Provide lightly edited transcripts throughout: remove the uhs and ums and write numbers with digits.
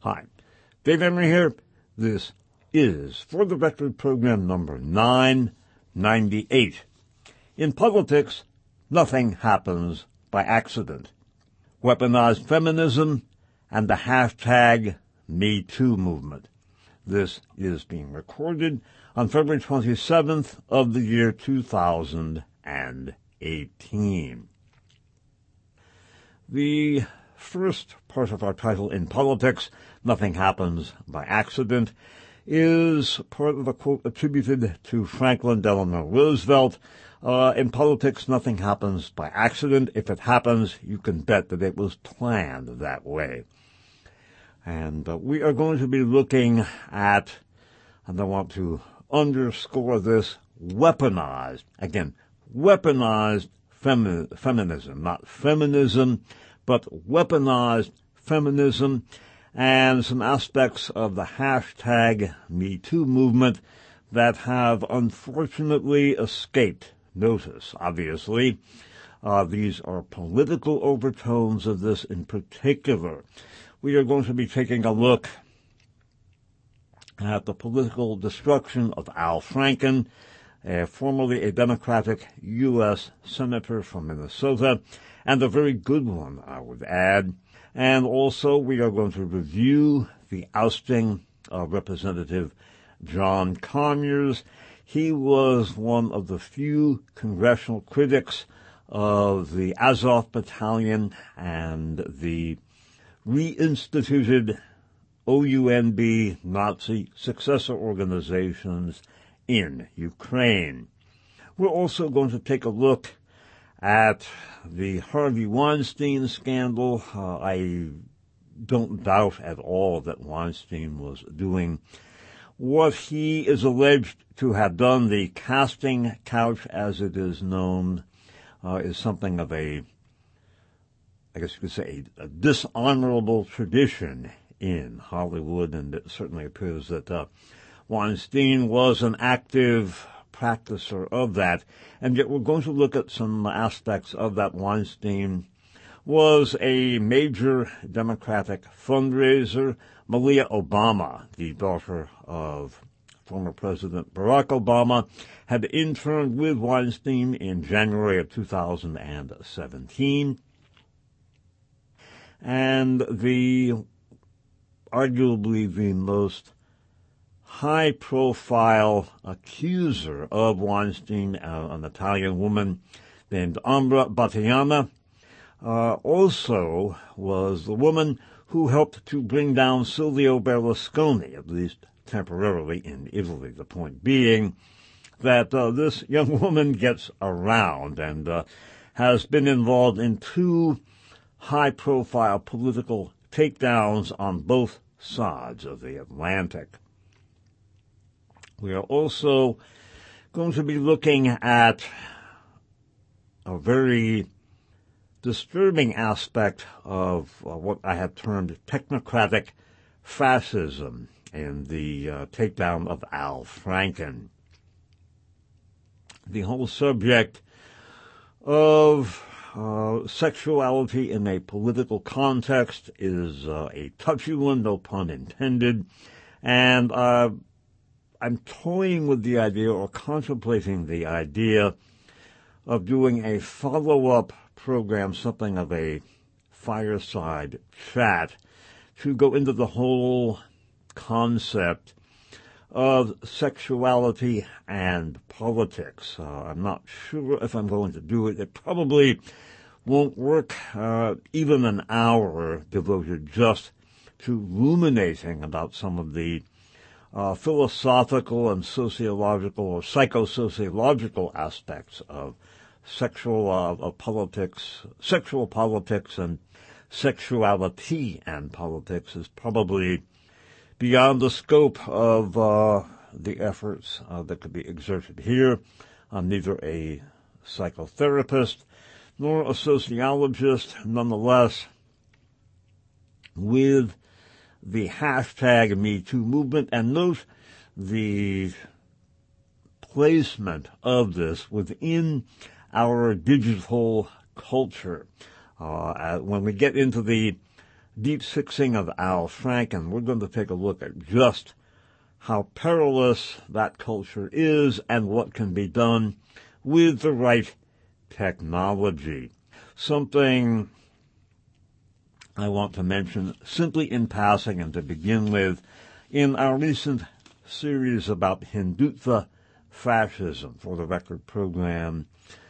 Hi, Dave Emery here. This is For the Record program number 998. In politics, nothing happens by accident. Weaponized feminism and the hashtag #MeToo movement. This is being recorded on February 27th of the year 2018. The first part of our title, In Politics, Nothing Happens by Accident, is part of a quote attributed to Franklin Delano Roosevelt. In politics, nothing happens by accident. If it happens, you can bet that it was planned that way. And we are going to be looking at, and I want to underscore this, weaponized feminism, not feminism, but weaponized feminism, and some aspects of the hashtag #MeToo movement that have unfortunately escaped notice. Obviously, these are political overtones of this in particular. We are going to be taking a look at the political destruction of Al Franken, formerly a Democratic U.S. Senator from Minnesota, and a very good one, I would add. And also we are going to review the ousting of Representative John Conyers. He was one of the few congressional critics of the Azov Battalion and the reinstituted OUNB Nazi successor organizations in Ukraine. We're also going to take a look at the Harvey Weinstein scandal. I don't doubt at all that Weinstein was doing what he is alleged to have done. The casting couch, as it is known, is something of a dishonorable tradition in Hollywood, and it certainly appears that Weinstein was an active practicer of that. And yet we're going to look at some aspects of that. Weinstein was a major Democratic fundraiser. Malia Obama, the daughter of former President Barack Obama, had interned with Weinstein in January of 2017. And arguably the most high-profile accuser of Weinstein, an Italian woman named Ambra Battiana, also was the woman who helped to bring down Silvio Berlusconi, at least temporarily, in Italy. The point being that this young woman gets around and has been involved in two high-profile political takedowns on both sides of the Atlantic. We are also going to be looking at a very disturbing aspect of what I have termed technocratic fascism in the takedown of Al Franken. The whole subject of sexuality in a political context is a touchy one, no pun intended, and I'm toying with the idea, or contemplating the idea, of doing a follow-up program, something of a fireside chat, to go into the whole concept of sexuality and politics. I'm not sure if I'm going to do it. It probably won't work, even an hour devoted just to ruminating about some of the philosophical and sociological or psychosociological aspects of sexual politics and sexuality and politics is probably beyond the scope of the efforts that could be exerted here. I'm neither a psychotherapist nor a sociologist. Nonetheless, with the hashtag #MeToo movement, and note the placement of this within our digital culture. When we get into the Deep Sixing of Al Franken, we're going to take a look at just how perilous that culture is and what can be done with the right technology. Something I want to mention simply in passing and to begin with, in our recent series about Hindutva fascism, for the record program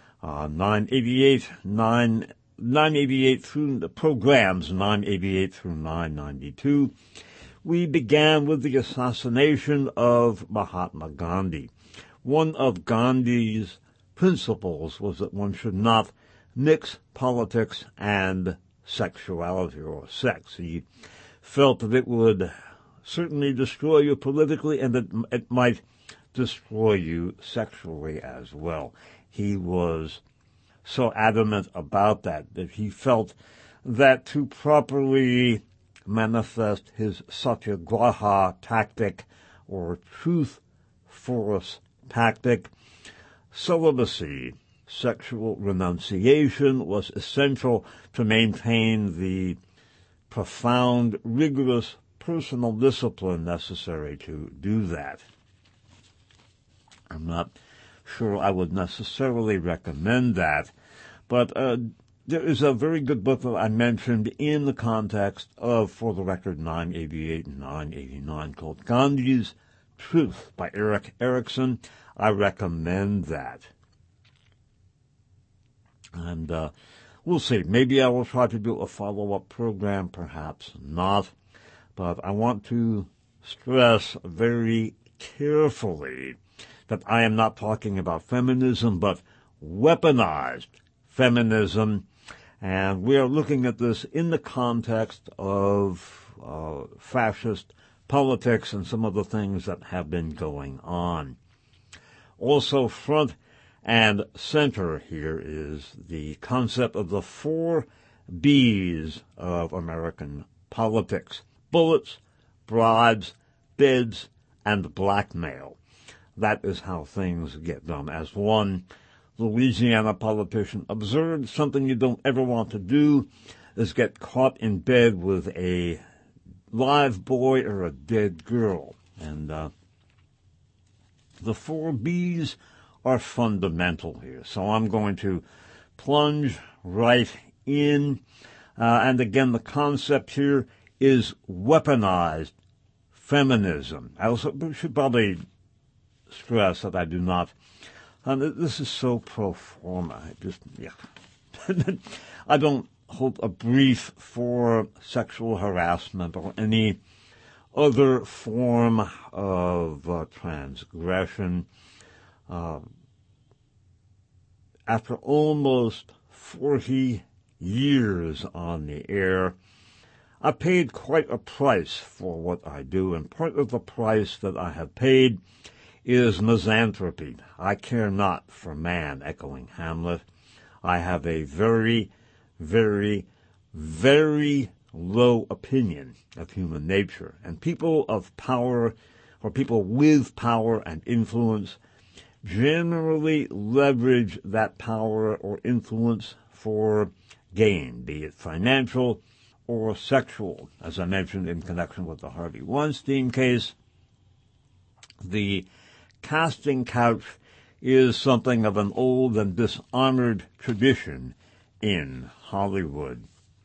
988 through the programs 988 through 992, we began with the assassination of Mahatma Gandhi. One of Gandhi's principles was that one should not mix politics and sexuality or sex. He felt that it would certainly destroy you politically and that it might destroy you sexually as well. He was so adamant about that he felt that to properly manifest his satyagraha tactic or truth force tactic, celibacy, sexual renunciation was essential to maintain the profound, rigorous personal discipline necessary to do that. I'm not sure I would necessarily recommend that, but there is a very good book that I mentioned in the context of, for the record, 988 and 989 called Gandhi's Truth by Erik Erikson. I recommend that. And we'll see. Maybe I will try to do a follow-up program, perhaps not. But I want to stress very carefully that I am not talking about feminism, but weaponized feminism. And we are looking at this in the context of fascist politics and some of the things that have been going on. Also, front and center here is the concept of the 4 B's of American politics: bullets, bribes, bids, and blackmail. That is how things get done. As one Louisiana politician observed, something you don't ever want to do is get caught in bed with a live boy or a dead girl. And the 4 B's are fundamental here. So I'm going to plunge right in. And again, the concept here is weaponized feminism. I also should probably stress that I do not, this is so pro forma. I don't hold a brief for sexual harassment or any other form of transgression. After almost 40 years on the air, I paid quite a price for what I do, and part of the price that I have paid is misanthropy. I care not for man, echoing Hamlet. I have a very, very, very low opinion of human nature, and people of power, or people with power and influence, generally leverage that power or influence for gain, be it financial or sexual. As I mentioned in connection with the Harvey Weinstein case, the casting couch is something of an old and dishonored tradition in Hollywood.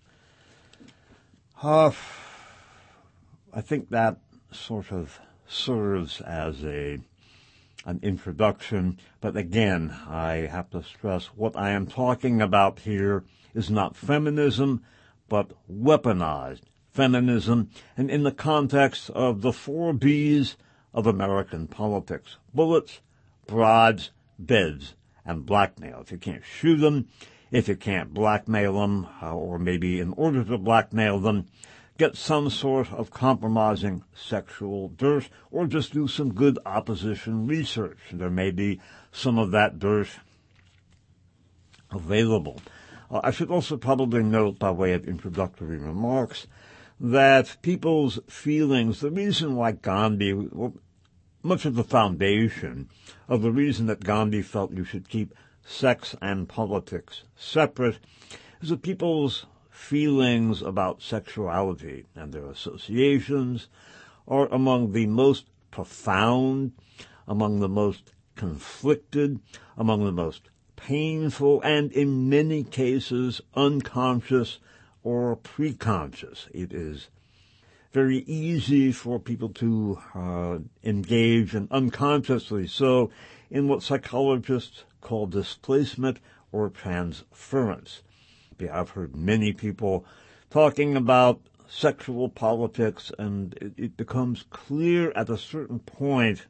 I think that sort of serves as an introduction, but again, I have to stress what I am talking about here is not feminism, but weaponized feminism, and in the context of the 4 B's of American politics: bullets, bribes, bids, and blackmail. If you can't shoot them, if you can't blackmail them, or maybe in order to blackmail them, get some sort of compromising sexual dirt, or just do some good opposition research. There may be some of that dirt available. I should also probably note, by way of introductory remarks, that people's feelings, the reason why Gandhi, well, much of the foundation of the reason that Gandhi felt you should keep sex and politics separate, is that people's feelings about sexuality and their associations are among the most profound, among the most conflicted, among the most painful, and in many cases unconscious or preconscious. It is very easy for people to engage, and unconsciously so, in what psychologists call displacement or transference. I've heard many people talking about sexual politics, and it becomes clear at a certain point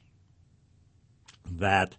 that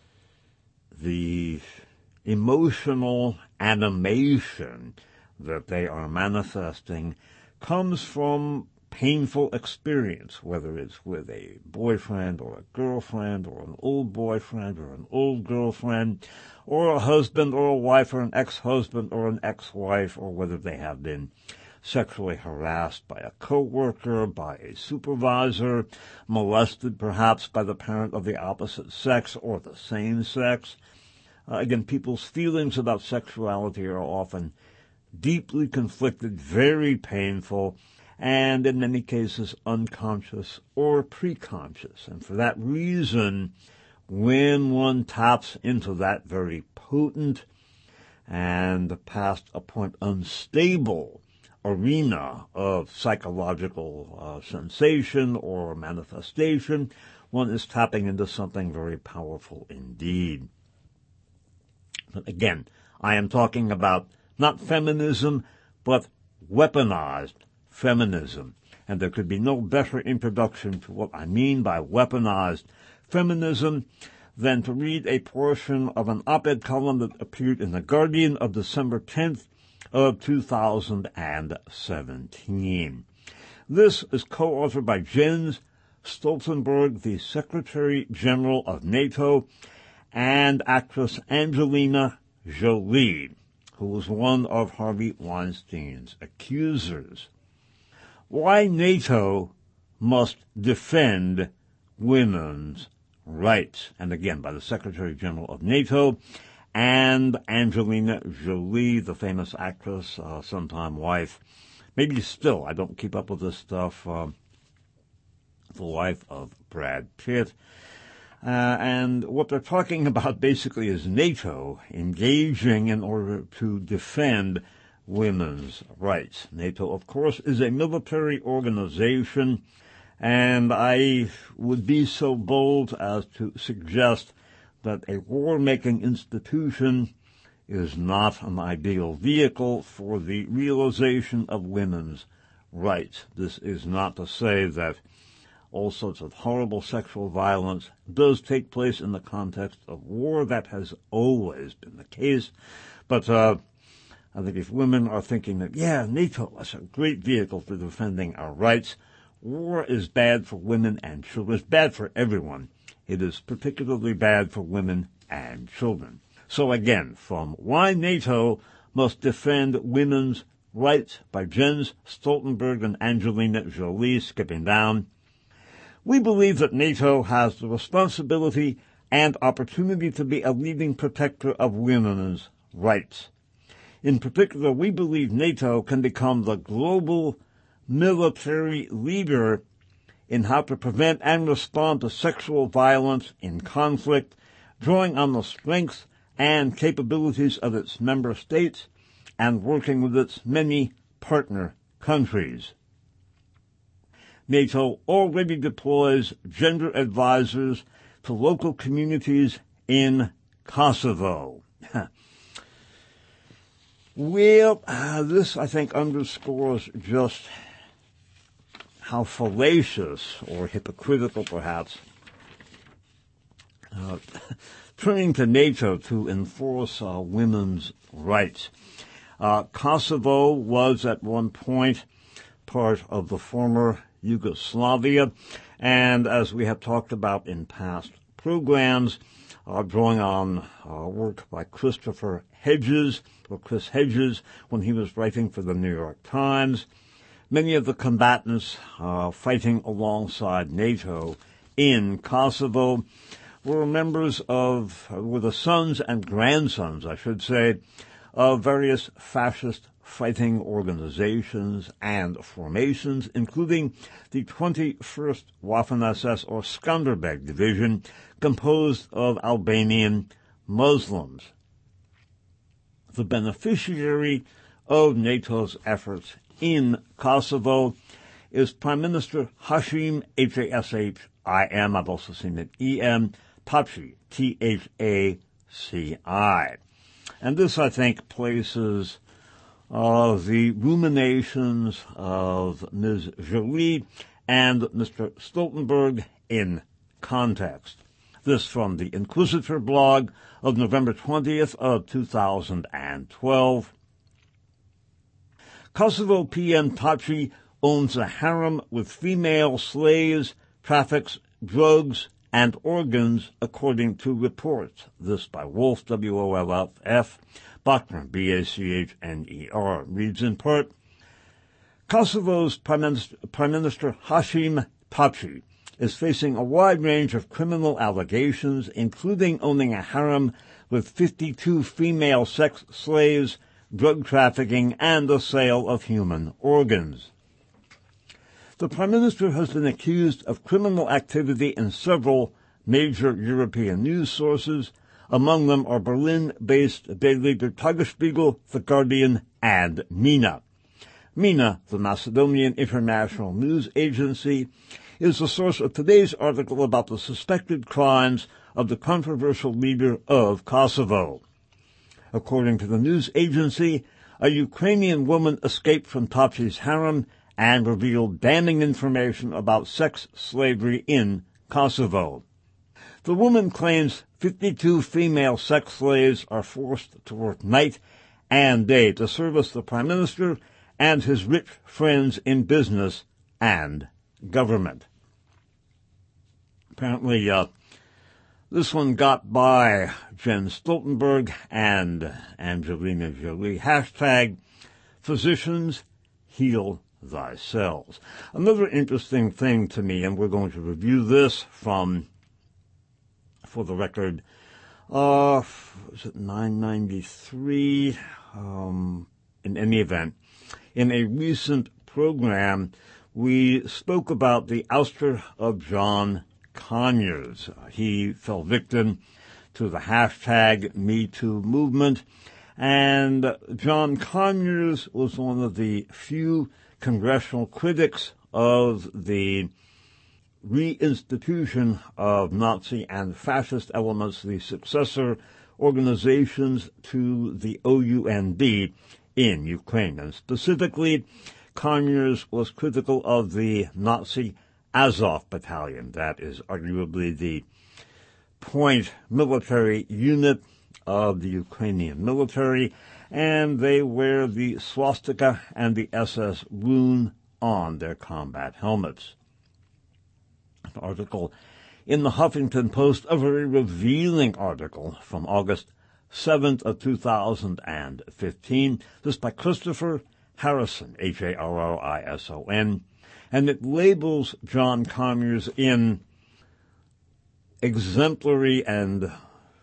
the emotional animation that they are manifesting comes from painful experience, whether it's with a boyfriend or a girlfriend or an old boyfriend or an old girlfriend or a husband or a wife or an ex-husband or an ex-wife, or whether they have been sexually harassed by a coworker, by a supervisor, molested perhaps by the parent of the opposite sex or the same sex. Again, people's feelings about sexuality are often deeply conflicted, very painful, and in many cases unconscious or preconscious. And for that reason, when one taps into that very potent and past a point unstable arena of psychological sensation or manifestation, one is tapping into something very powerful indeed. But again, I am talking about not feminism, but weaponized feminism. And there could be no better introduction to what I mean by weaponized feminism than to read a portion of an op-ed column that appeared in The Guardian of December 10th of 2017. This is co-authored by Jens Stoltenberg, the Secretary General of NATO, and actress Angelina Jolie, who was one of Harvey Weinstein's accusers. Why NATO must defend women's rights. And again, by the Secretary General of NATO and Angelina Jolie, the famous actress, sometime wife, maybe still, I don't keep up with this stuff, the wife of Brad Pitt. And what they're talking about basically is NATO engaging in order to defend women's rights. NATO, of course, is a military organization, and I would be so bold as to suggest that a war-making institution is not an ideal vehicle for the realization of women's rights. This is not to say that all sorts of horrible sexual violence does take place in the context of war. That has always been the case. But I think if women are thinking that, NATO is a great vehicle for defending our rights, war is bad for women and children. It's bad for everyone. It is particularly bad for women and children. So again, from Why NATO Must Defend Women's Rights by Jens Stoltenberg and Angelina Jolie, skipping down. We believe that NATO has the responsibility and opportunity to be a leading protector of women's rights. In particular, we believe NATO can become the global military leader in how to prevent and respond to sexual violence in conflict, drawing on the strengths and capabilities of its member states and working with its many partner countries. NATO already deploys gender advisors to local communities in Kosovo. Well, this, I think, underscores just how fallacious or hypocritical, perhaps, turning to NATO to enforce women's rights. Kosovo was at one point part of the former Yugoslavia, and as we have talked about in past programs, drawing on work by Christopher Hedges, or Chris Hedges, when he was writing for the New York Times, many of the combatants fighting alongside NATO in Kosovo were the sons and grandsons, I should say, of various fascist fighting organizations and formations, including the 21st Waffen-SS or Skanderbeg Division, composed of Albanian Muslims. The beneficiary of NATO's efforts in Kosovo is Prime Minister Hashim, H-A-S-H-I-M, I've also seen it, E-M, Thaçi, T-H-A-C-I. And this, I think, places the ruminations of Ms. Joly and Mr. Stoltenberg in context. This from the Inquisitor blog of November 20th of 2012. Kosovo PM Thaçi owns a harem with female slaves, traffics drugs, and organs, according to reports. This by Wolf, W-O-L-F, Bachner, B-A-C-H-N-E-R, reads in part, Kosovo's Prime Minister Hashim Thaçi is facing a wide range of criminal allegations, including owning a harem with 52 female sex slaves, drug trafficking, and the sale of human organs. The Prime Minister has been accused of criminal activity in several major European news sources. Among them are Berlin-based daily Der Tagesspiegel, The Guardian, and MENA. MENA, the Macedonian international news agency, is the source of today's article about the suspected crimes of the controversial leader of Kosovo. According to the news agency, a Ukrainian woman escaped from Thaçi's harem and revealed damning information about sex slavery in Kosovo. The woman claims 52 female sex slaves are forced to work night and day to service the Prime Minister and his rich friends in business and government. Apparently, this one got by Jens Stoltenberg and Angelina Jolie. Hashtag physicians heal thyself. Another interesting thing to me, and we're going to review this from, for the record, is it 993? In any event, in a recent program, we spoke about the ouster of John Conyers. He fell victim to the hashtag #MeToo movement, and John Conyers was one of the few congressional critics of the reinstitution of Nazi and fascist elements, the successor organizations to the OUND in Ukraine. And specifically, Conyers was critical of the Nazi Azov Battalion. That is arguably the point military unit of the Ukrainian military, and they wear the swastika and the SS rune on their combat helmets. An article in the Huffington Post, a very revealing article from August 7th of 2015, this by Christopher Harrison, Harrison, and it labels John Conyers in exemplary and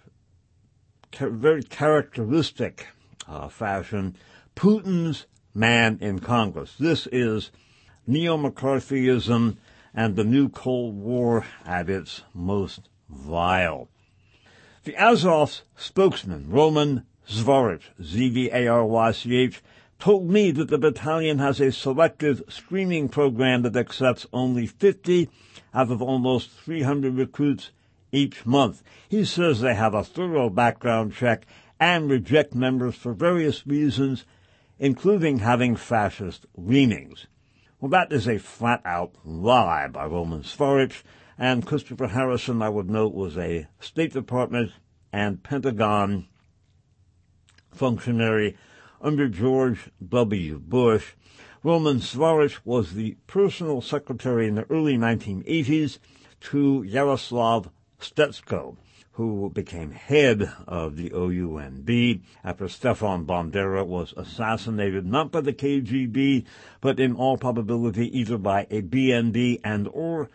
very characteristic fashion, Putin's man in Congress. This is neo-McCarthyism and the new Cold War at its most vile. The Azov's spokesman, Roman Zvarich, Z-V-A-R-Y-C-H, told me that the battalion has a selective screening program that accepts only 50 out of almost 300 recruits each month. He says they have a thorough background check and reject members for various reasons, including having fascist leanings. Well, that is a flat-out lie by Roman Zvarich, and Christopher Harrison, I would note, was a State Department and Pentagon functionary under George W. Bush. Roman Zvarich was the personal secretary in the early 1980s to Yaroslav Stetsko, who became head of the OUND after Stefan Bandera was assassinated not by the KGB, but in all probability either by a BND and or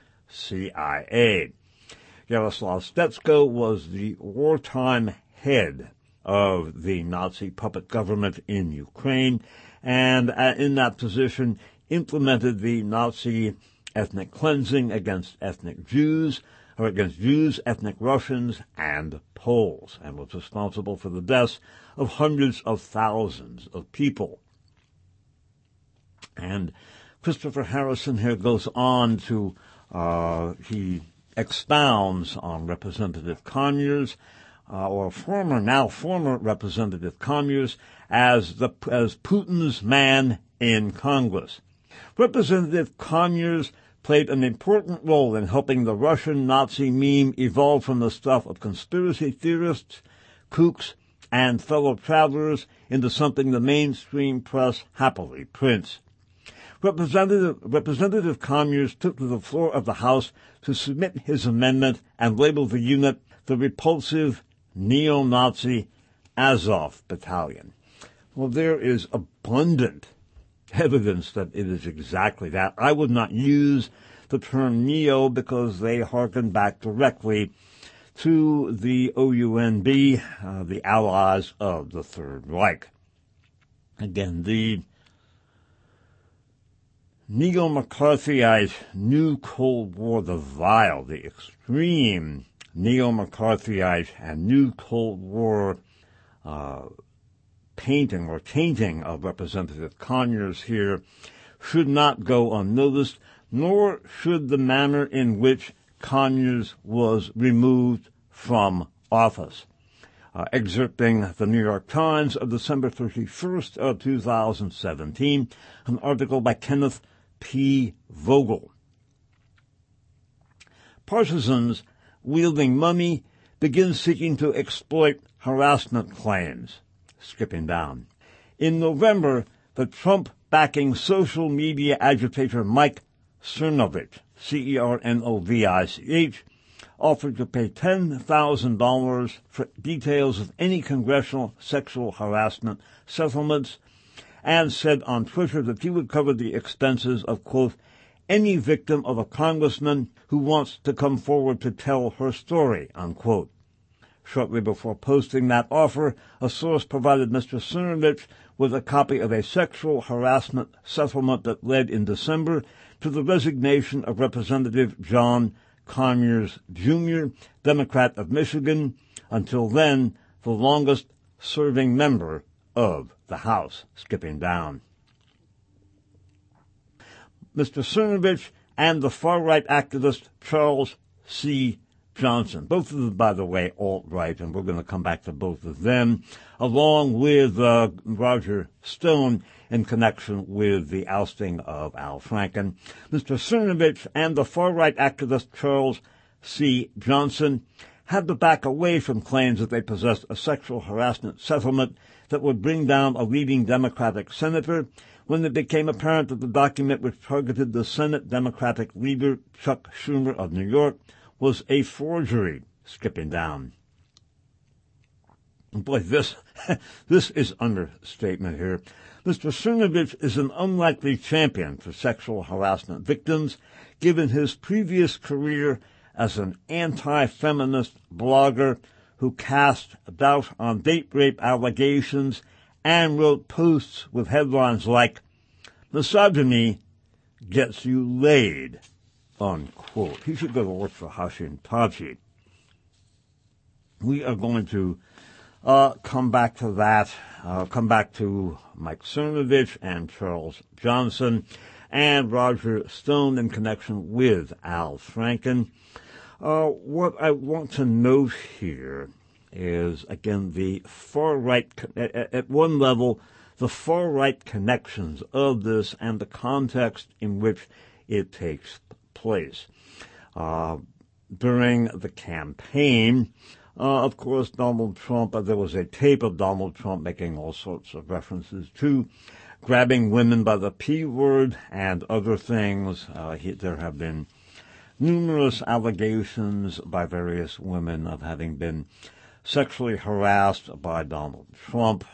CIA. Yaroslav Stetsko was the wartime head of the Nazi puppet government in Ukraine, and in that position implemented the Nazi ethnic cleansing against ethnic Jews, ethnic Russians, and Poles, and was responsible for the deaths of hundreds of thousands of people. And Christopher Harrison here goes on to, he expounds on Representative Conyers, now former Representative Conyers, as Putin's man in Congress. Representative Conyers played an important role in helping the Russian Nazi meme evolve from the stuff of conspiracy theorists, kooks, and fellow travelers into something the mainstream press happily prints. Representative Conyers took to the floor of the House to submit his amendment and label the unit the repulsive neo-Nazi Azov Battalion. Well, there is abundant evidence that it is exactly that. I would not use the term neo because they harken back directly to the OUNB, the allies of the Third Reich. Again, the neo-McCarthyite New Cold War, the extreme neo-McCarthyite and New Cold War painting or tainting of Representative Conyers here should not go unnoticed, nor should the manner in which Conyers was removed from office. Excerpting the New York Times of December 31st of 2017, an article by Kenneth P. Vogel. Partisans wielding money begin seeking to exploit harassment claims. Skipping down. In November, the Trump-backing social media agitator Mike Cernovich, Cernovich, offered to pay $10,000 for details of any congressional sexual harassment settlements, and said on Twitter that he would cover the expenses of, quote, any victim of a congressman who wants to come forward to tell her story, unquote. Shortly before posting that offer, a source provided Mr. Cernovich with a copy of a sexual harassment settlement that led in December to the resignation of Representative John Conyers, Jr., Democrat of Michigan, until then the longest-serving member of the House. Skipping down. Mr. Cernovich and the far-right activist Charles C. Johnson, both of them, by the way, alt-right, and we're going to come back to both of them, along with Roger Stone in connection with the ousting of Al Franken. Mr. Cernovich and the far-right activist Charles C. Johnson had to back away from claims that they possessed a sexual harassment settlement that would bring down a leading Democratic senator when it became apparent that the document which targeted the Senate Democratic leader Chuck Schumer of New York was a forgery. Skipping down. Boy, this is understatement here. Mr. Cernovich is an unlikely champion for sexual harassment victims, given his previous career as an anti-feminist blogger who cast doubt on date rape allegations and wrote posts with headlines like, "Misogyny gets you laid," unquote. He should go to work for Hashim Thabit. We are going to come back to that, come back to Mike Cernovich and Charles Johnson and Roger Stone in connection with Al Franken. What I want to note here is, again, the far-right, at one level, the far-right connections of this and the context in which it takes place. During the campaign, of course, Donald Trump, there was a tape of Donald Trump making all sorts of references to grabbing women by the P word and other things. There have been numerous allegations by various women of having been sexually harassed by Donald Trump.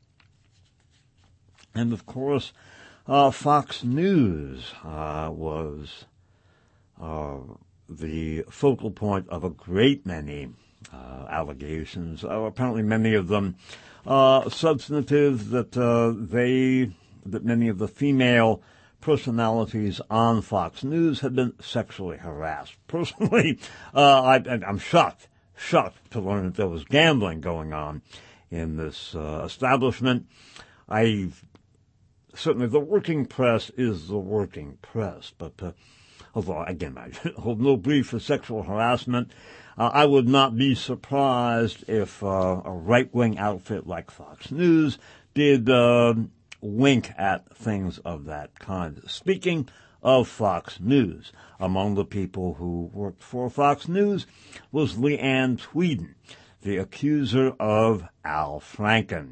And, of course, Fox News was the focal point of a great many allegations. Apparently many of them substantive, that many of the female personalities on Fox News had been sexually harassed. Personally, I'm shocked to learn that there was gambling going on in this establishment. Certainly the working press is the working press, but although, again, I hold no brief for sexual harassment, I would not be surprised if a right-wing outfit like Fox News did wink at things of that kind. Speaking of Fox News, among the people who worked for Fox News was Leanne Tweeden, the accuser of Al Franken.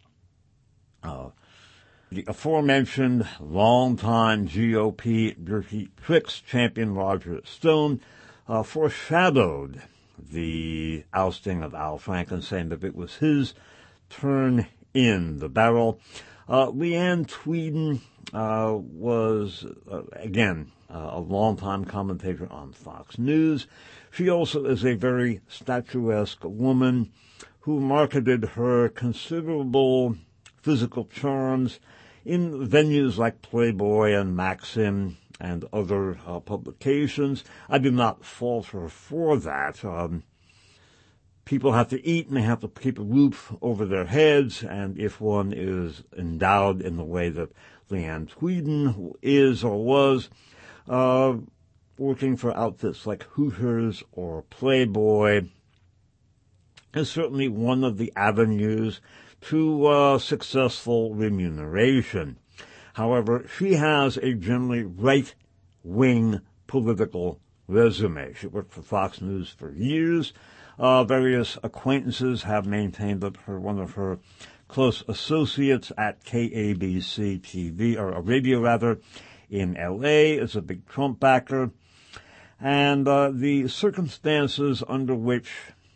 The aforementioned longtime GOP dirty tricks champion Roger Stone foreshadowed the ousting of Al Franken, saying that it was his turn in the barrel. Leanne Tweeden was, again, a longtime commentator on Fox News. She also is a very statuesque woman who marketed her considerable physical charms in venues like Playboy and Maxim and other publications. I do not fault her for that. People have to eat and they have to keep a roof over their heads, and if one is endowed in the way that Leanne Tweeden is or was, working for outfits like Hooters or Playboy is certainly one of the avenues to successful remuneration. However, she has a generally right-wing political resume. She worked for Fox News for years. Various acquaintances have maintained that one of her close associates at KABC TV, or radio rather, in L.A. is a big Trump backer. And the circumstances under which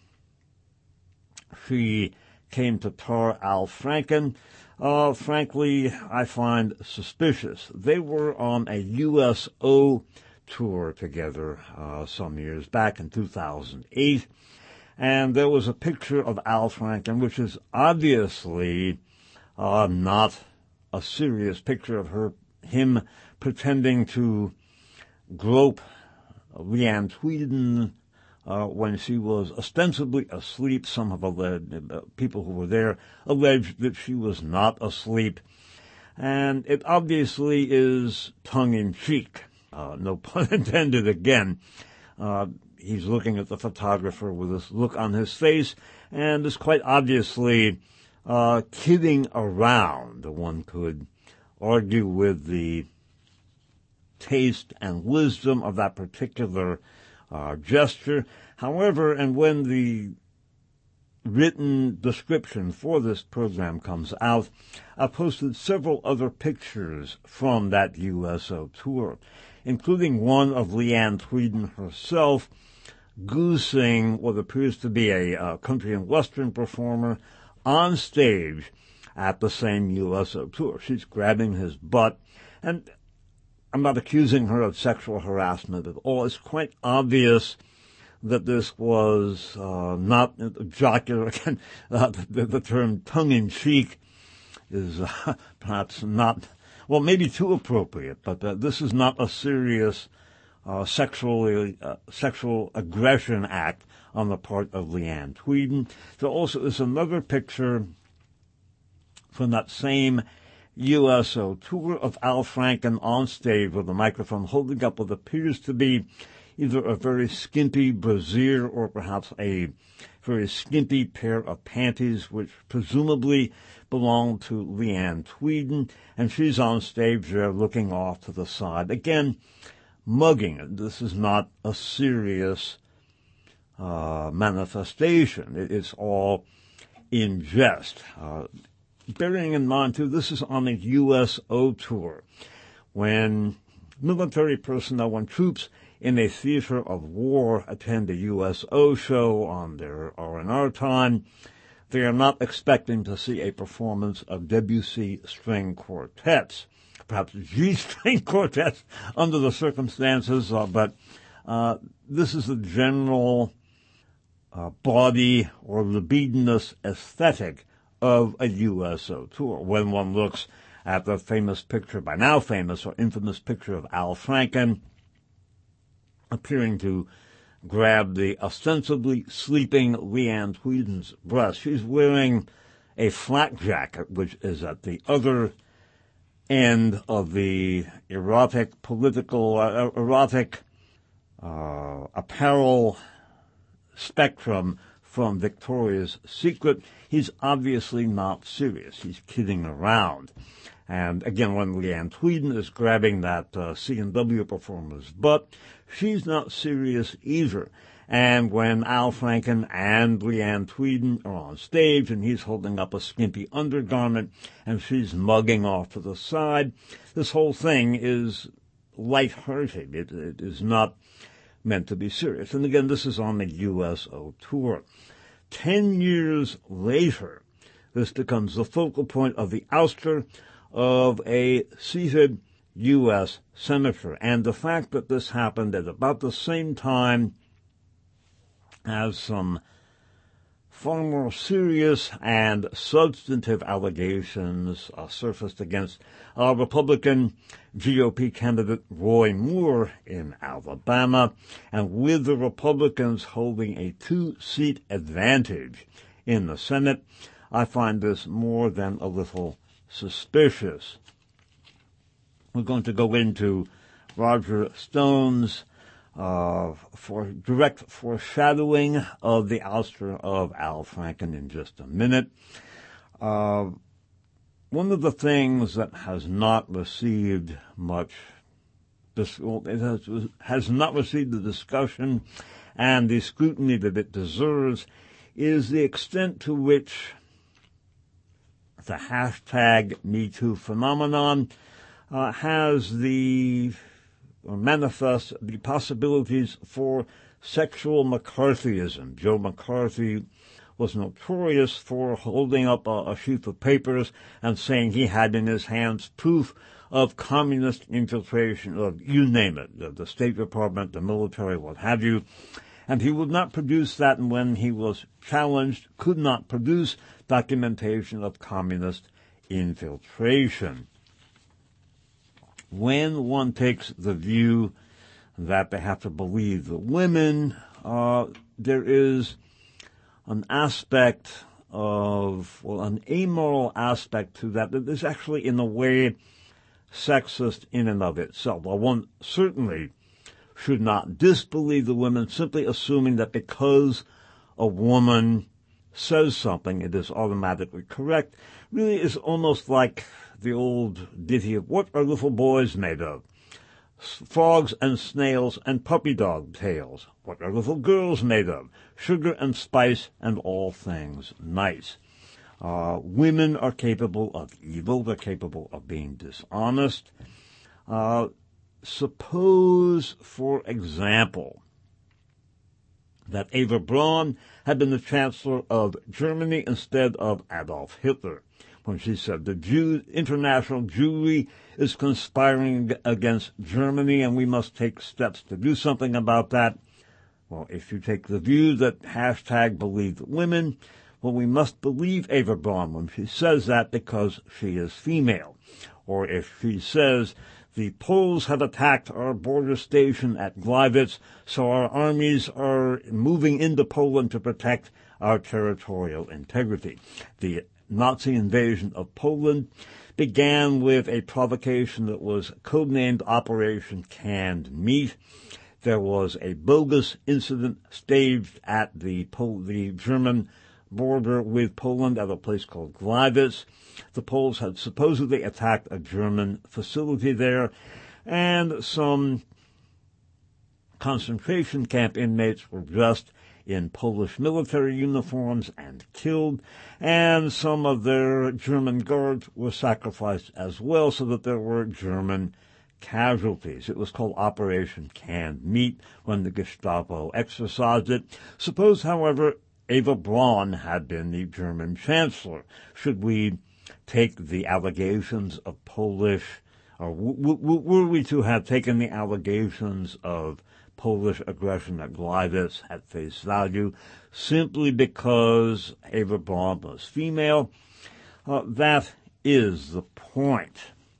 she came to tar Al Franken, frankly, I find suspicious. They were on a USO tour together some years back in 2008, and there was a picture of Al Franken, which is obviously not a serious picture of him pretending to grope Leanne Tweeden when she was ostensibly asleep. Some of the people who were there alleged that she was not asleep. And it obviously is tongue-in-cheek. No pun intended again. He's looking at the photographer with this look on his face and is quite obviously kidding around. One could argue with the taste and wisdom of that particular gesture. However, and when the written description for this program comes out, I posted several other pictures from that USO tour, including one of Leanne Tweeden herself goosing what appears to be a country and western performer on stage at the same USO tour. She's grabbing his butt, and I'm not accusing her of sexual harassment at all. It's quite obvious that this was not jocular. Again, the term tongue-in-cheek is perhaps not, well, maybe too appropriate, but this is not a serious sexual aggression act on the part of Leanne Tweeden. There also is another picture from that same USO tour of Al Franken on stage with a microphone holding up what appears to be either a very skimpy brassiere or perhaps a very skimpy pair of panties, which presumably belong to Leanne Tweeden, and she's on stage there looking off to the side. Again, mugging. This is not a serious manifestation. It's all in jest. Bearing in mind, too, this is on a USO tour. When military personnel, when troops in a theater of war attend a USO show on their R&R time, they are not expecting to see a performance of Debussy string quartets, perhaps G-string quartets under the circumstances, but this is the general body or libidinous aesthetic of a USO tour. When one looks at the famous picture, by now famous or infamous picture of Al Franken appearing to grab the ostensibly sleeping Leanne Tweeden's breast. She's wearing a flak jacket, which is at the other end of the erotic apparel spectrum from Victoria's Secret. He's obviously not serious. He's kidding around. And again, when Leanne Tweeden is grabbing that C&W performer's butt, she's not serious either. And when Al Franken and Leanne Tweeden are on stage and he's holding up a skimpy undergarment and she's mugging off to the side, this whole thing is lighthearted. It is not meant to be serious. And again, this is on the USO tour. 10 years later, this becomes the focal point of the ouster of a seated U.S. senator. And the fact that this happened at about the same time as some far more serious and substantive allegations surfaced against Republican GOP candidate Roy Moore in Alabama, and with the Republicans holding a 2-seat advantage in the Senate, I find this more than a little suspicious. We're going to go into Roger Stone's for direct foreshadowing of the ouster of Al Franken in just a minute. One of the things that has not received much, has not received the discussion and the scrutiny that it deserves is the extent to which the hashtag #MeToo phenomenon has or manifests the possibilities for sexual McCarthyism. Joe McCarthy was notorious for holding up a sheaf of papers and saying he had in his hands proof of communist infiltration of, you name it, the State Department, the military, what have you. And he would not produce that, and when he was challenged, could not produce documentation of communist infiltration. When one takes the view that they have to believe the women, there is an aspect of, an amoral aspect to that is actually in a way sexist in and of itself. Well, one certainly should not disbelieve the women simply assuming that because a woman says something, it is automatically correct. Really is almost like the old ditty of what are little boys made of? Frogs and snails and puppy dog tails. What are little girls made of? Sugar and spice and all things nice. Women are capable of evil. They're capable of being dishonest. Suppose, for example, that Eva Braun had been the Chancellor of Germany instead of Adolf Hitler, when she said the international Jewry is conspiring against Germany and we must take steps to do something about that. Well, if you take the view that hashtag believe the women, well, we must believe Eva Braun when she says that because she is female. Or if she says the Poles have attacked our border station at Gleiwitz, so our armies are moving into Poland to protect our territorial integrity. The Nazi invasion of Poland began with a provocation that was codenamed Operation Canned Meat. There was a bogus incident staged at the German border with Poland at a place called Gleiwitz. The Poles had supposedly attacked a German facility there, and some concentration camp inmates were dressed in Polish military uniforms and killed, and some of their German guards were sacrificed as well, so that there were German casualties. It was called Operation Canned Meat when the Gestapo exercised it. Suppose, however, Eva Braun had been the German Chancellor. Should we take the allegations of Polish Were we to have taken the allegations of Polish aggression at Gliwice at face value simply because Eva Braun was female, that is the point.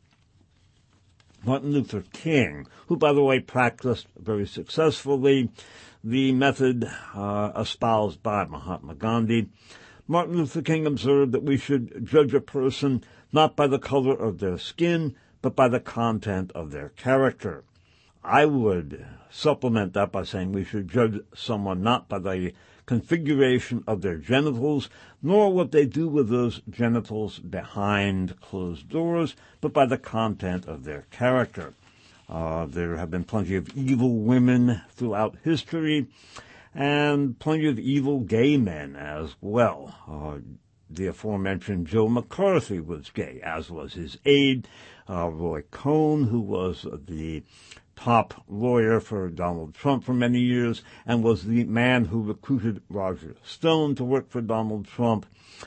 Martin Luther King, who, by the way, practiced very successfully the method espoused by Mahatma Gandhi, Martin Luther King observed that we should judge a person not by the color of their skin, but by the content of their character. I would supplement that by saying we should judge someone not by the configuration of their genitals, nor what they do with those genitals behind closed doors, but by the content of their character. There have been plenty of evil women throughout history, and plenty of evil gay men as well. The aforementioned Joe McCarthy was gay, as was his aide, Roy Cohn, who was the top lawyer for Donald Trump for many years and was the man who recruited Roger Stone to work for Donald Trump.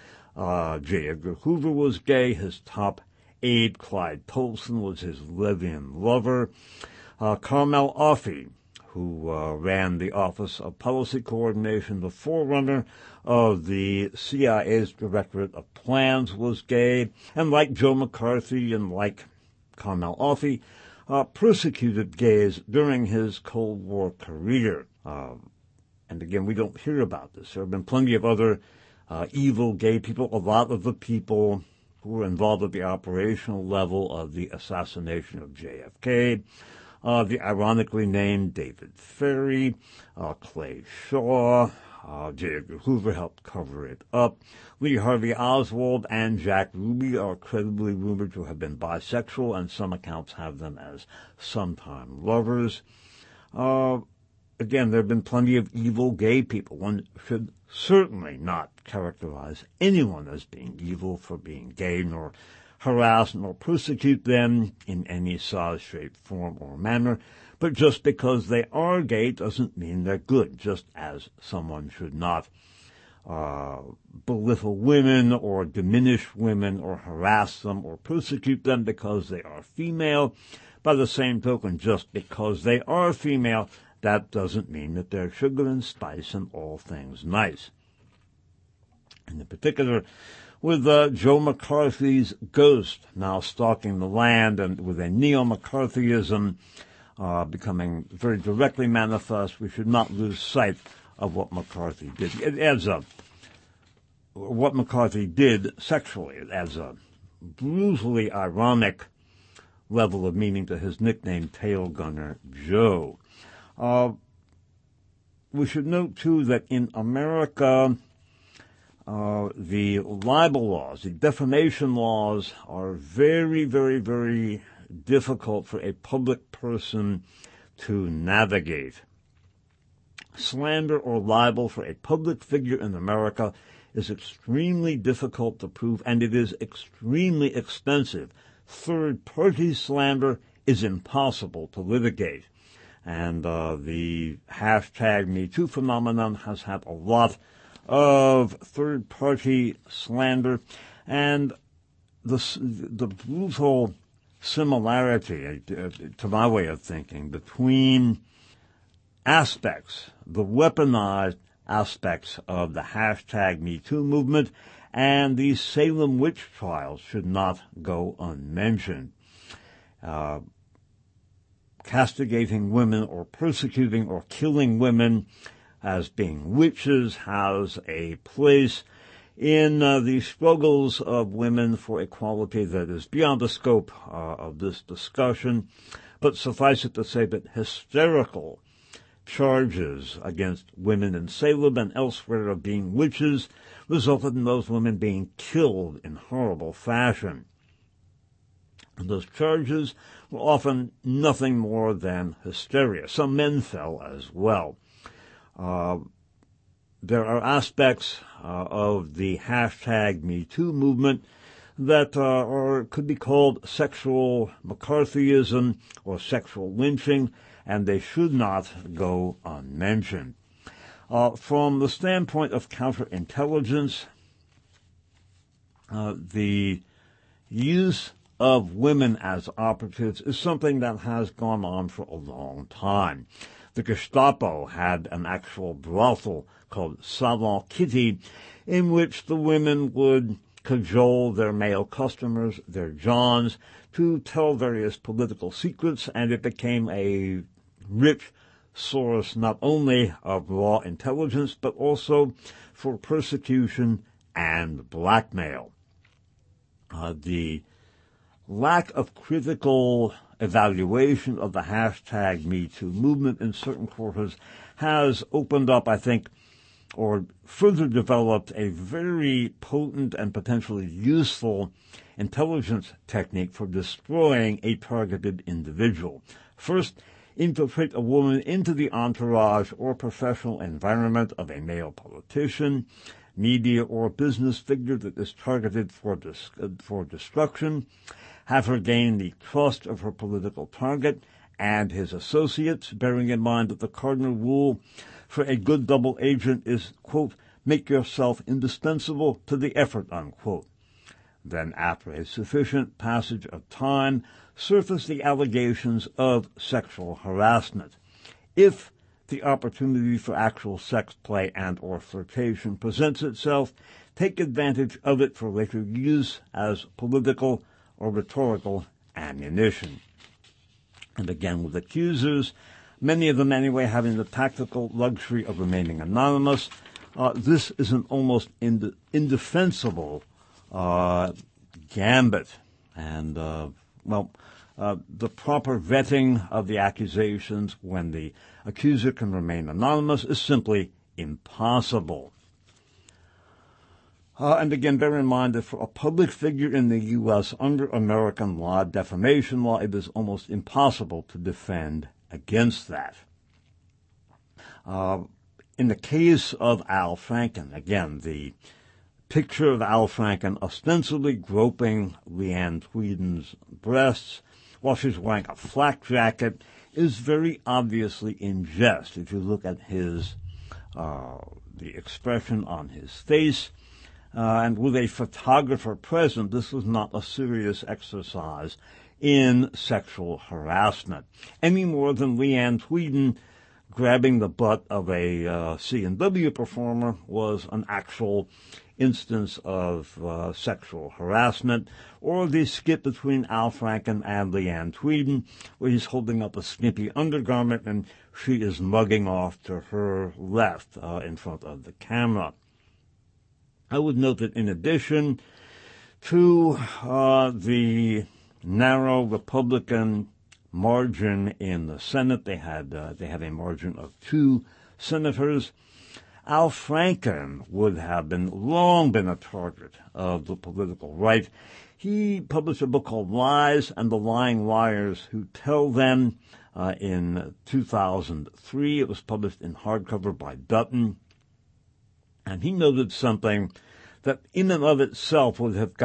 J. Edgar Hoover was gay. His top aide, Clyde Tolson, was his lesbian lover. Carmel Offee, who ran the Office of Policy Coordination, the forerunner of the CIA's Directorate of Plans, was gay, and like Joe McCarthy and like Carmel Offee, persecuted gays during his Cold War career. And again, we don't hear about this. There have been plenty of other evil gay people. A lot of the people who were involved at the operational level of the assassination of JFK, the ironically named David Ferrie, Clay Shaw, J. Edgar Hoover helped cover it up. Lee Harvey Oswald and Jack Ruby are credibly rumored to have been bisexual, and some accounts have them as sometime lovers. Again, there have been plenty of evil gay people. One should certainly not characterize anyone as being evil for being gay, nor harass nor persecute them in any size, shape, form, or manner. But just because they are gay doesn't mean they're good, just as someone should not belittle women or diminish women or harass them or persecute them because they are female. By the same token, just because they are female, that doesn't mean that they're sugar and spice and all things nice. And in particular, with Joe McCarthy's ghost now stalking the land and with a neo-McCarthyism becoming very directly manifest, we should not lose sight of what McCarthy did. It adds up. What McCarthy did sexually, it adds a brutally ironic level of meaning to his nickname, Tail Gunner Joe. We should note, too, that in America, the libel laws, the defamation laws, are very, very, very difficult for a public person to navigate. Slander or libel for a public figure in America is extremely difficult to prove, and it is extremely expensive. Third-party slander is impossible to litigate. And the hashtag MeToo phenomenon has had a lot of third-party slander, and the brutal similarity, to my way of thinking, between aspects, the weaponized aspects of the hashtag MeToo movement and the Salem witch trials should not go unmentioned. Castigating women or persecuting or killing women as being witches has a place in the struggles of women for equality that is beyond the scope of this discussion. But suffice it to say that hysterical charges against women in Salem and elsewhere of being witches resulted in those women being killed in horrible fashion. And those charges were often nothing more than hysteria. Some men fell as well. There are aspects of the hashtag MeToo movement that could be called sexual McCarthyism or sexual lynching, and they should not go unmentioned. From the standpoint of counterintelligence, the use of women as operatives is something that has gone on for a long time. The Gestapo had an actual brothel called Salon Kitty, in which the women would cajole their male customers, their Johns, to tell various political secrets, and it became a rich source not only of raw intelligence, but also for persecution and blackmail. The lack of critical evaluation of the hashtag #MeToo movement in certain quarters has opened up, I think, or further developed a very potent and potentially useful intelligence technique for destroying a targeted individual. First, infiltrate a woman into the entourage or professional environment of a male politician, media, or business figure that is targeted for destruction, have her gain the trust of her political target and his associates, bearing in mind that the cardinal rule for a good double agent is, quote, make yourself indispensable to the effort, unquote. Then, after a sufficient passage of time, surface the allegations of sexual harassment. If the opportunity for actual sex play and or flirtation presents itself, take advantage of it for later use as political or rhetorical ammunition. And again, with accusers, many of them anyway having the tactical luxury of remaining anonymous, this is an almost indefensible gambit. And, the proper vetting of the accusations when the accuser can remain anonymous is simply impossible. And again, bear in mind that for a public figure in the U.S. under American law, defamation law, it is almost impossible to defend against that. In the case of Al Franken, again, the picture of Al Franken ostensibly groping Leanne Tweeden's breasts while she's wearing a flak jacket is very obviously in jest. If you look at his, the expression on his face, and with a photographer present, this was not a serious exercise in sexual harassment, any more than Leanne Tweeden grabbing the butt of a C&W performer was an actual instance of sexual harassment, or the skit between Al Franken and Leanne Tweeden, where he's holding up a skimpy undergarment and she is mugging off to her left in front of the camera. I would note that in addition to the narrow Republican margin in the Senate, they have a margin of 2 senators. Al Franken would have long been a target of the political right. He published a book called Lies and the Lying Liars Who Tell Them in 2003. It was published in hardcover by Dutton. And he noted something that in and of itself would have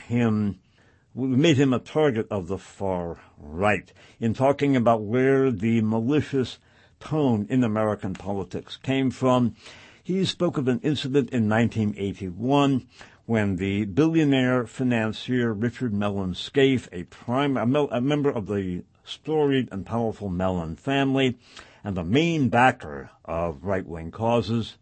made him a target of the far right in talking about where the malicious tone in American politics came from. He spoke of an incident in 1981 when the billionaire financier Richard Mellon Scaife, a member of the storied and powerful Mellon family and the main backer of right-wing causes,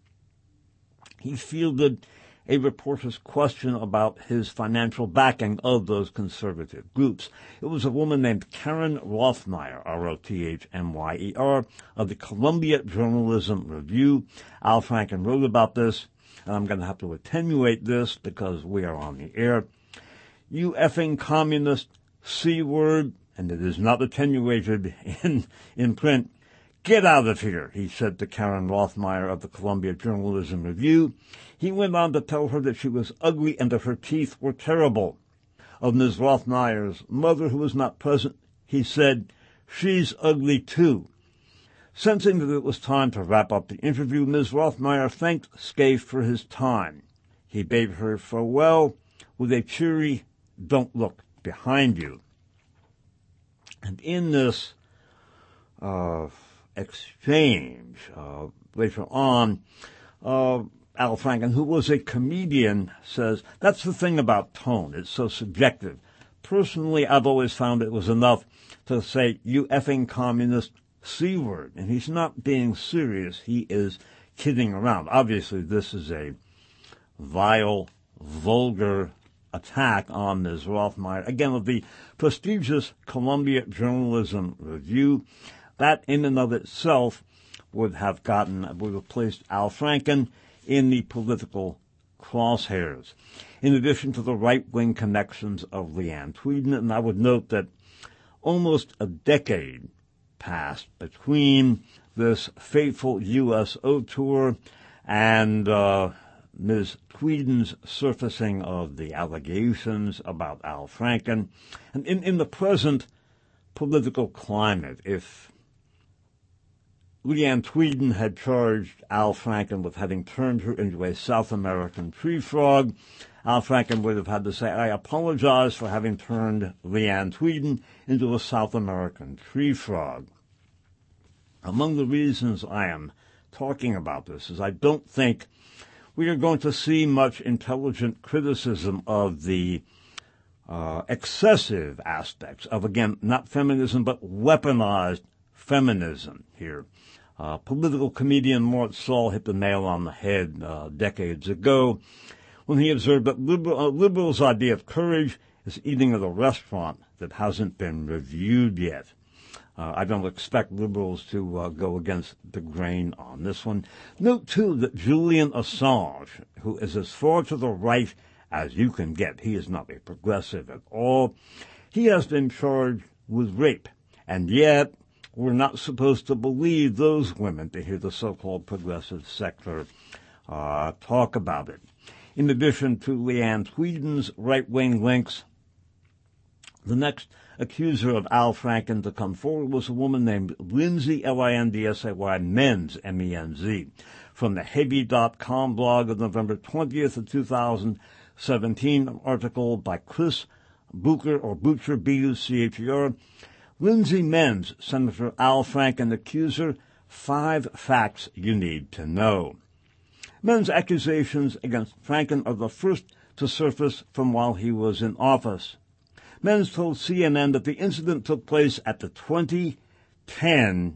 he fielded a reporter's question about his financial backing of those conservative groups. It was a woman named Karen Rothmeier, Rothmyer, of the Columbia Journalism Review. Al Franken wrote about this, and I'm going to have to attenuate this because we are on the air. You effing communist C-word, and it is not attenuated in print. Get out of here, he said to Karen Rothmeier of the Columbia Journalism Review. He went on to tell her that she was ugly and that her teeth were terrible. Of Ms. Rothmeier's mother, who was not present, he said, she's ugly too. Sensing that it was time to wrap up the interview, Ms. Rothmeier thanked Scaife for his time. He bade her farewell with a cheery, don't look behind you. And in this exchange later on, Al Franken, who was a comedian, says, that's the thing about tone. It's so subjective. Personally, I've always found it was enough to say, "You effing communist C word." And he's not being serious. He is kidding around. Obviously, this is a vile, vulgar attack on Ms. Rothmeier, again, of the prestigious Columbia Journalism Review. That in and of itself would have placed Al Franken in the political crosshairs, in addition to the right-wing connections of Leanne Tweeden. And I would note that almost a decade passed between this fateful USO tour and Ms. Tweeden's surfacing of the allegations about Al Franken. And in the present political climate, if Leanne Tweeden had charged Al Franken with having turned her into a South American tree frog, Al Franken would have had to say, "I apologize for having turned Leanne Tweeden into a South American tree frog." Among the reasons I am talking about this is I don't think we are going to see much intelligent criticism of the excessive aspects of, again, not feminism, but weaponized feminism here. Political comedian Mort Saul hit the nail on the head decades ago when he observed that liberals' idea of courage is eating at a restaurant that hasn't been reviewed yet. I don't expect liberals to go against the grain on this one. Note, too, that Julian Assange, who is as far to the right as you can get, he is not a progressive at all, he has been charged with rape, and yet we're not supposed to believe those women to hear the so-called progressive sector talk about it. In addition to Leanne Tweeden's right-wing links, the next accuser of Al Franken to come forward was a woman named Lindsay, Lindsay Menz, M-E-N-Z, from the Heavy.com blog of November 20th of 2017, an article by Chris Butcher, B-U-C-H-E-R. Lindsay Menz, Senator Al Franken accuser, 5 facts you need to know. Men's accusations against Franken are the first to surface from while he was in office. Menz told CNN that the incident took place at the 2010,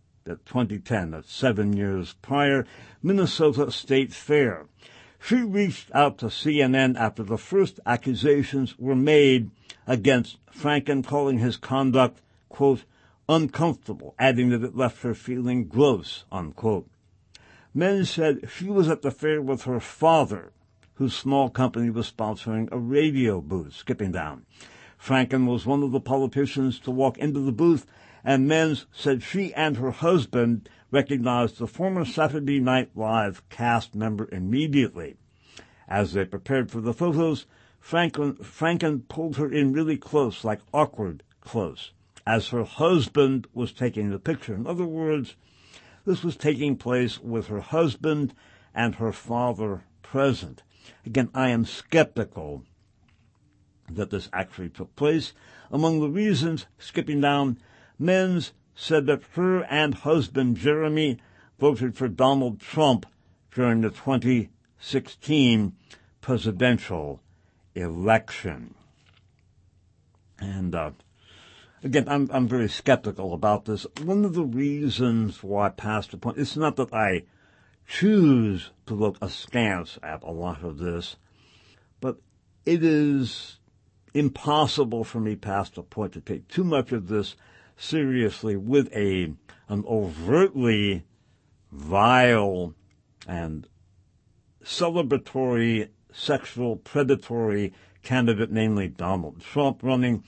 that's 7 years prior, Minnesota State Fair. She reached out to CNN after the first accusations were made against Franken, calling his conduct, quote, uncomfortable, adding that it left her feeling gross, unquote. Menz said she was at the fair with her father, whose small company was sponsoring a radio booth, skipping down. Franken was one of the politicians to walk into the booth, and Menz said she and her husband recognized the former Saturday Night Live cast member immediately. As they prepared for the photos, Franken pulled her in really close, like awkward close, as her husband was taking the picture. In other words, this was taking place with her husband and her father present. Again, I am skeptical that this actually took place. Among the reasons, skipping down, Menz said that her and husband Jeremy voted for Donald Trump during the 2016 presidential election. And again, I'm very skeptical about this. One of the reasons why I passed the point, it's not that I choose to look askance at a lot of this, but it is impossible for me past the point to take too much of this seriously with an overtly vile and celebratory, sexual, predatory candidate, namely Donald Trump, running.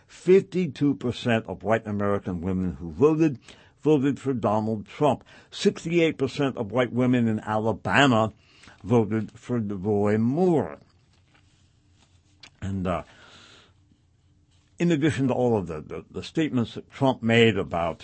52% of white American women who voted for Donald Trump. 68% of white women in Alabama voted for Roy Moore. And in addition to all of the statements that Trump made about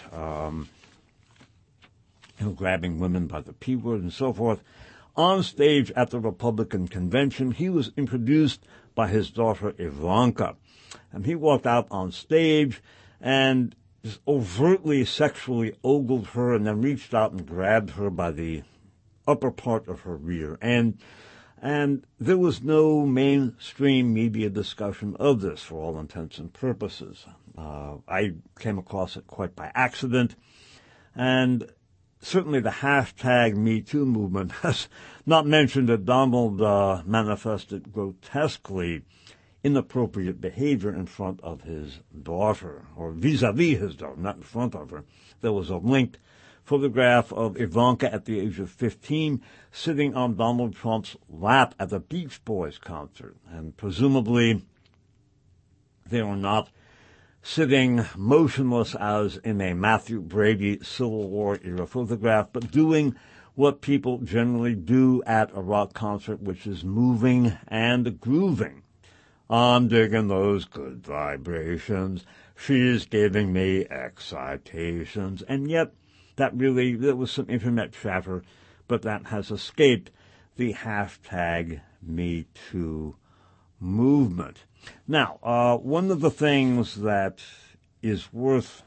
grabbing women by the P word and so forth, on stage at the Republican convention, he was introduced by his daughter Ivanka. And he walked out on stage and just overtly sexually ogled her and then reached out and grabbed her by the upper part of her rear. And And there was no mainstream media discussion of this for all intents and purposes. I came across it quite by accident, and certainly the hashtag #MeToo movement has not mentioned that Donald manifested grotesquely inappropriate behavior in front of his daughter, or vis-a-vis his daughter, not in front of her. There was a linked photograph of Ivanka at the age of 15 sitting on Donald Trump's lap at the Beach Boys concert, and presumably they were not sitting motionless as in a Matthew Brady Civil War era photograph, but doing what people generally do at a rock concert, which is moving and grooving. I'm digging those good vibrations. She's giving me excitations. And yet, there was some internet chatter, but that has escaped the hashtag #MeToo movement. Now, one of the things that is worth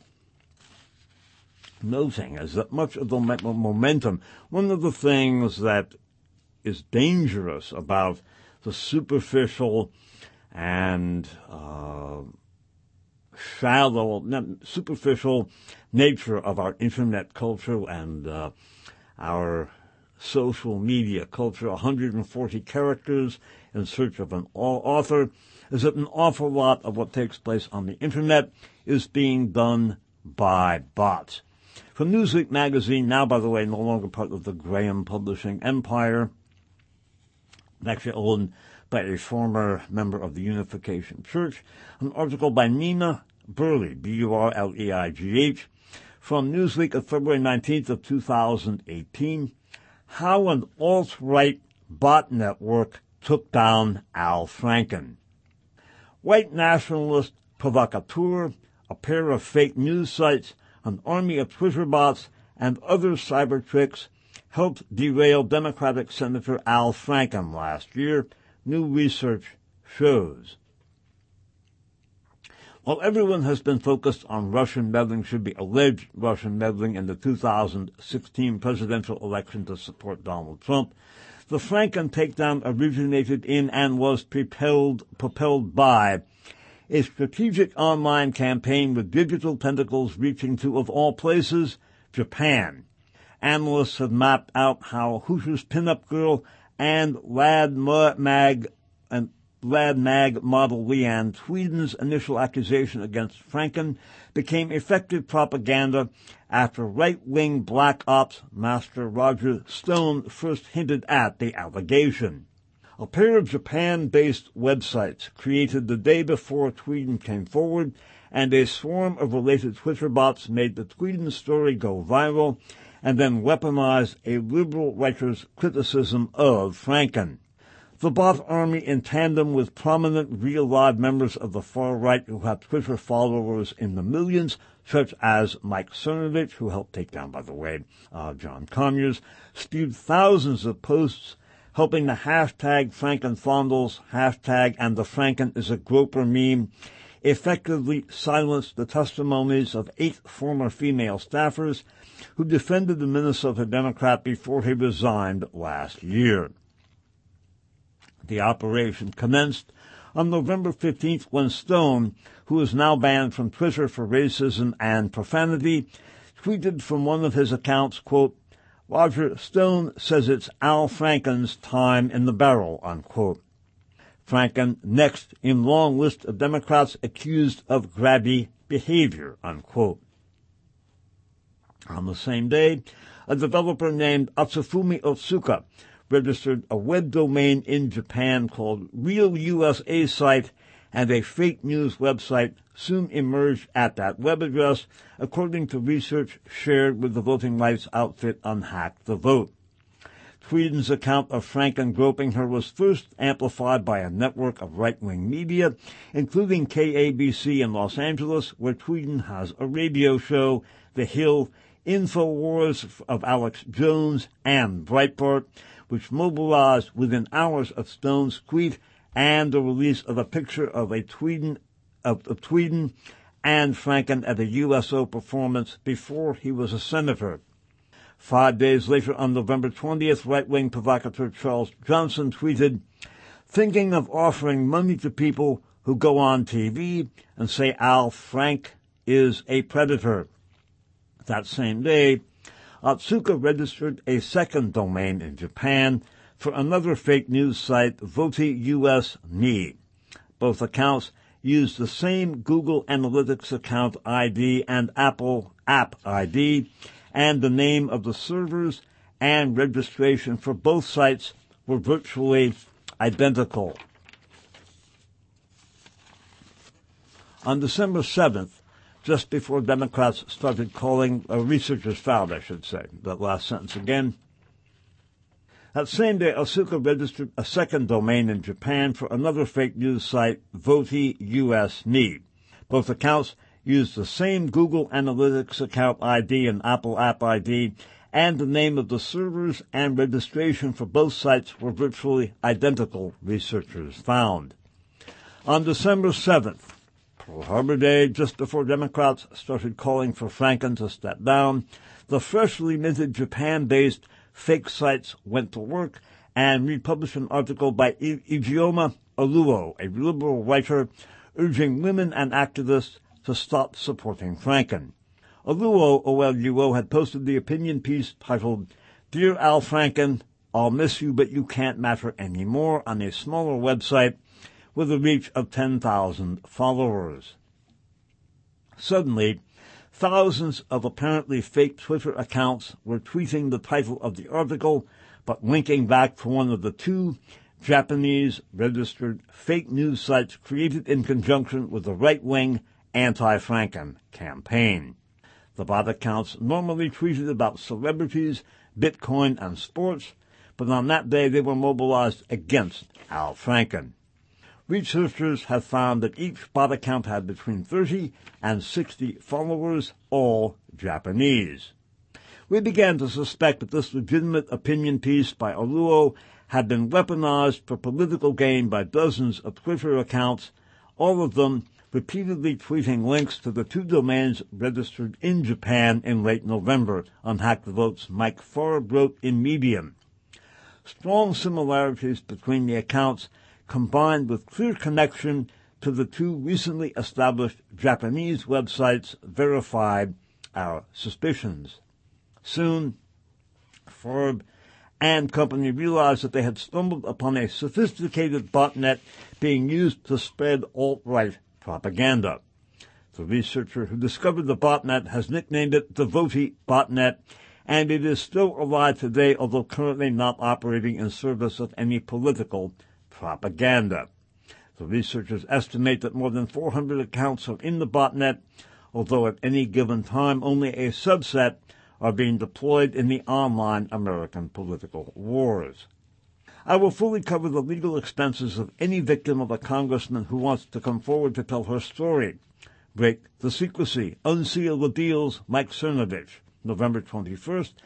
noting is that much of the momentum, one of the things that is dangerous about the superficial and superficial nature of our internet culture and our social media culture, 140 characters in search of an author, is that an awful lot of what takes place on the internet is being done by bots. From Newsweek magazine, now, by the way, no longer part of the Graham Publishing empire, actually owned by a former member of the Unification Church, an article by Nina Burleigh, Burleigh, from Newsweek of February 19th of 2018, How an Alt-Right Bot Network Took Down Al Franken. White nationalist provocateur, a pair of fake news sites, an army of Twitter bots, and other cyber tricks helped derail Democratic Senator Al Franken last year, new research shows. While everyone has been focused on Russian meddling, should be alleged Russian meddling in the 2016 presidential election to support Donald Trump, the Franken takedown originated in and was propelled by a strategic online campaign with digital tentacles reaching to, of all places, Japan. Analysts have mapped out how Hooters pinup girl and Lad Mag model Leanne Tweeden's initial accusation against Franken became effective propaganda after right-wing black ops master Roger Stone first hinted at the allegation. A pair of Japan-based websites created the day before Tweeden came forward, and a swarm of related Twitter bots made the Tweeden story go viral and then weaponized a liberal writer's criticism of Franken. The bot army, in tandem with prominent real-live members of the far right who have Twitter followers in the millions, such as Mike Cernovich, who helped take down, by the way, John Conyers, spewed thousands of posts helping the hashtag FrankenFondles, hashtag and the Franken is a groper meme, effectively silenced the testimonies of 8 former female staffers who defended the Minnesota Democrat before he resigned last year. The operation commenced on November 15th when Stone, who is now banned from Twitter for racism and profanity, tweeted from one of his accounts, quote, Roger Stone says it's Al Franken's time in the barrel, unquote. Franken next in long list of Democrats accused of grabby behavior, unquote. On the same day, a developer named Atsufumi Otsuka registered a web domain in Japan called Real USA Site, and a fake news website soon emerged at that web address, according to research shared with the voting rights outfit Unhack the Vote. Tweeden's account of Franken groping her was first amplified by a network of right-wing media, including KABC in Los Angeles, where Tweeden has a radio show, The Hill, InfoWars of Alex Jones, and Breitbart, which mobilized within hours of Stone's tweet and the release of a picture of Tweeden and Franken at a USO performance before he was a senator. 5 days later, on November 20th, right-wing provocateur Charles Johnson tweeted, "Thinking of offering money to people who go on TV and say Al Franken is a predator." That same day, Otsuka registered a second domain in Japan for another fake news site, Voti US Ni. Both accounts used the same Google Analytics account ID and Apple App ID, and the name of the servers and registration for both sites were virtually identical. On December 7th, just before Democrats started calling, researchers found, I should say, that last sentence again. That same day, Otsuka registered a second domain in Japan for another fake news site, Voti US Ni. Both accounts used the same Google Analytics account ID and Apple App ID, and the name of the servers and registration for both sites were virtually identical, researchers found. On December 7th, Pearl Harbor Day, just before Democrats started calling for Franken to step down, the freshly minted Japan-based fake sites went to work and republished an article by Ijeoma Oluo, a liberal writer, urging women and activists to stop supporting Franken. Oluo, O-L-U-O, had posted the opinion piece titled, "Dear Al Franken, I'll miss you, but you can't matter anymore," on a smaller website with a reach of 10,000 followers. Suddenly, thousands of apparently fake Twitter accounts were tweeting the title of the article, but linking back to one of the two Japanese-registered fake news sites created in conjunction with the right-wing anti-Franken campaign. The bot accounts normally tweeted about celebrities, Bitcoin, and sports, but on that day they were mobilized against Al Franken. Researchers have found that each bot account had between 30 and 60 followers, all Japanese. We began to suspect that this legitimate opinion piece by Oluo had been weaponized for political gain by dozens of Twitter accounts, all of them repeatedly tweeting links to the two domains registered in Japan in late November, Unhack the Vote's Mike Farb wrote in Medium. Strong similarities between the accounts combined with clear connection to the two recently established Japanese websites verified our suspicions. Soon, Farb and company realized that they had stumbled upon a sophisticated botnet being used to spread alt-right propaganda. The researcher who discovered the botnet has nicknamed it the Voti botnet, and it is still alive today, although currently not operating in service of any political propaganda. The researchers estimate that more than 400 accounts are in the botnet, although at any given time only a subset are being deployed in the online American political wars. I will fully cover the legal expenses of any victim of a congressman who wants to come forward to tell her story. Break the secrecy. Unseal the deals. Mike Cernovich, November 21st,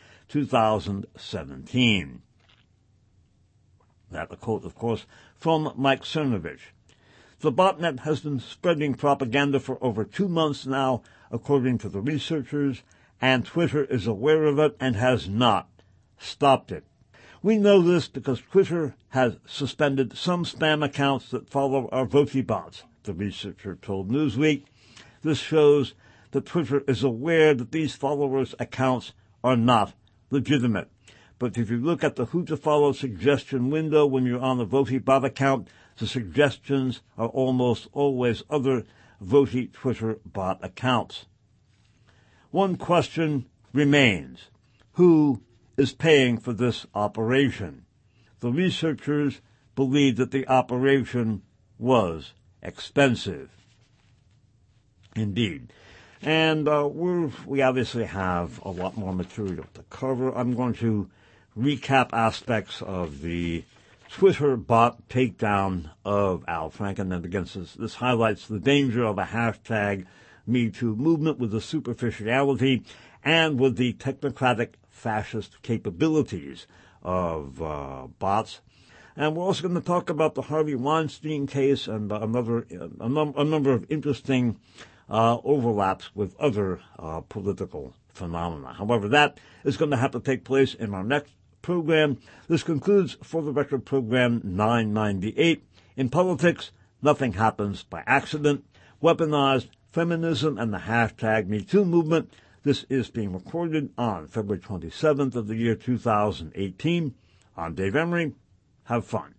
2017. That a quote, of course, from Mike Cernovich. The botnet has been spreading propaganda for over 2 months now, according to the researchers, and Twitter is aware of it and has not stopped it. We know this because Twitter has suspended some spam accounts that follow our Voti bots, the researcher told Newsweek. This shows that Twitter is aware that these followers' accounts are not legitimate. But if you look at the Who to Follow suggestion window when you're on a Voti bot account, the suggestions are almost always other Voti Twitter bot accounts. One question remains. Who is paying for this operation? The researchers believe that the operation was expensive. Indeed. And we obviously have a lot more material to cover. I'm going to recap aspects of the Twitter bot takedown of Al Franken. And again, this highlights the danger of a hashtag #MeToo movement with the superficiality and with the technocratic fascist capabilities of bots. And we're also going to talk about the Harvey Weinstein case and a number of interesting overlaps with other political phenomena. However, that is going to have to take place in our next program. This concludes For the Record program 998. In politics, nothing happens by accident. Weaponized feminism and the hashtag MeToo movement. This is being recorded on February 27th of the year 2018. I'm Dave Emery. Have fun.